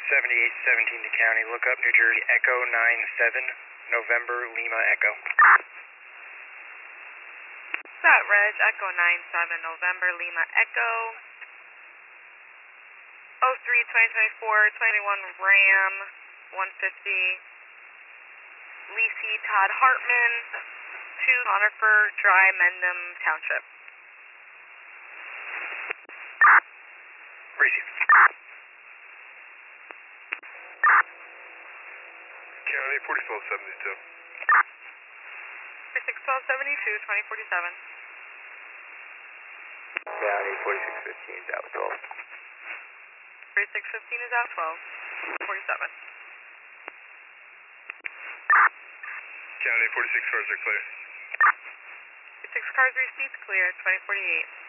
7817 to county. Look up New Jersey Echo 97, November Lima Echo. That Reg, Echo 97, November Lima Echo. 03-2024, 21 Ram, 150. Lisi Todd Hartman, 2 Conifer Dry, Mendham Township. Receive. County 461272. 461272, 2047. County 4615 is out 12. 4615 is out 12. 47. County 46 cars are clear. 6 cars received clear, 2048.